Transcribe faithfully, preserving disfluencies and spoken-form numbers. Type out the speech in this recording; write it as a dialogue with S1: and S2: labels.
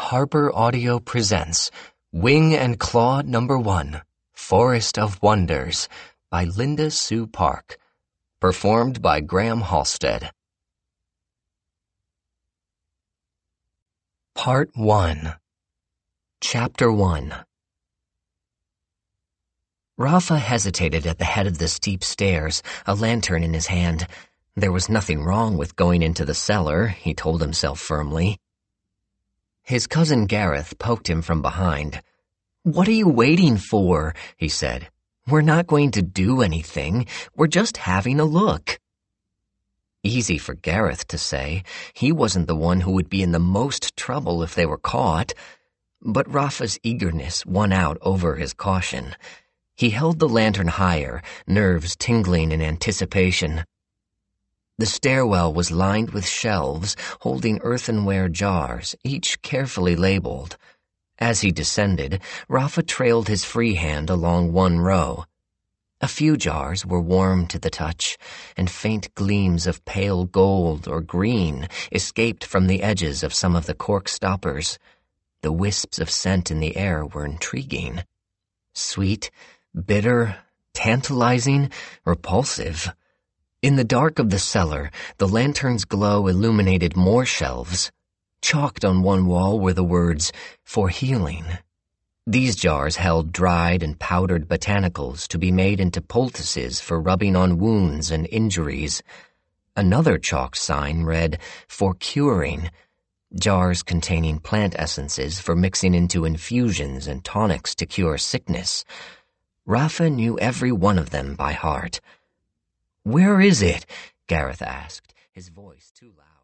S1: Harper Audio presents Wing and Claw Number One, Forest of Wonders by Linda Sue Park. Performed by Graham Halstead. Part one. Chapter one. Rafa hesitated at the head of the steep stairs, a lantern in his hand. There was nothing wrong with going into the cellar, he told himself firmly. His cousin Gareth poked him from behind. "What are you waiting for?" he said. "We're not going to do anything. We're just having a look." Easy for Gareth to say. He wasn't the one who would be in the most trouble if they were caught. But Rafa's eagerness won out over his caution. He held the lantern higher, nerves tingling in anticipation. The stairwell was lined with shelves holding earthenware jars, each carefully labeled. As he descended, Rafa trailed his free hand along one row. A few jars were warm to the touch, and faint gleams of pale gold or green escaped from the edges of some of the cork stoppers. The wisps of scent in the air were intriguing. Sweet, bitter, tantalizing, repulsive. In the dark of the cellar, the lantern's glow illuminated more shelves. Chalked on one wall were the words, "For healing." These jars held dried and powdered botanicals to be made into poultices for rubbing on wounds and injuries. Another chalked sign read, "For curing." Jars containing plant essences for mixing into infusions and tonics to cure sickness. Rafa knew every one of them by heart. "Where is it?" Gareth asked, his voice too loud.